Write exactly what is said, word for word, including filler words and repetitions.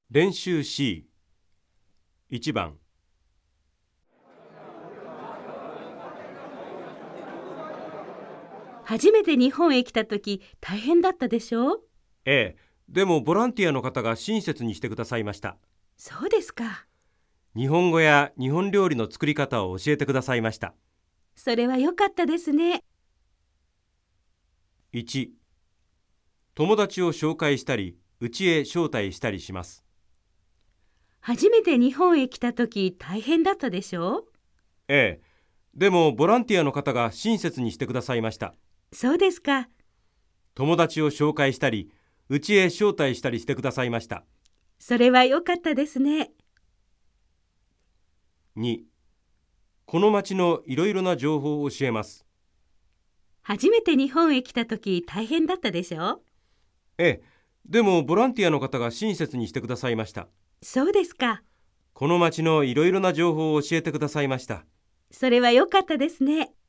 練習 C。 いちばん。 初めて日本へ来た時大変だったでしょう？ ええ、でもボランティアの方が親切にしてくださいました。 そうですか。 日本語や日本料理の作り方を教えてくださいました。 それは良かったですね。 いち、友達を紹介したり、家へ招待したりします。 初めて日本へ来た時大変だったでしょう？ ええ、でもボランティアの方が親切にしてくださいました。 そうですか。 友達を紹介したり、家へ招待したりしてくださいました。 それは良かったですね。 に、この町のいろいろな情報を教えます。 初めて日本へ来た時大変だったでしょう？ ええ、でもボランティアの方が親切にしてくださいました。 そうですか。 この町のいろいろな情報を教えてくださいました。 それは良かったですね。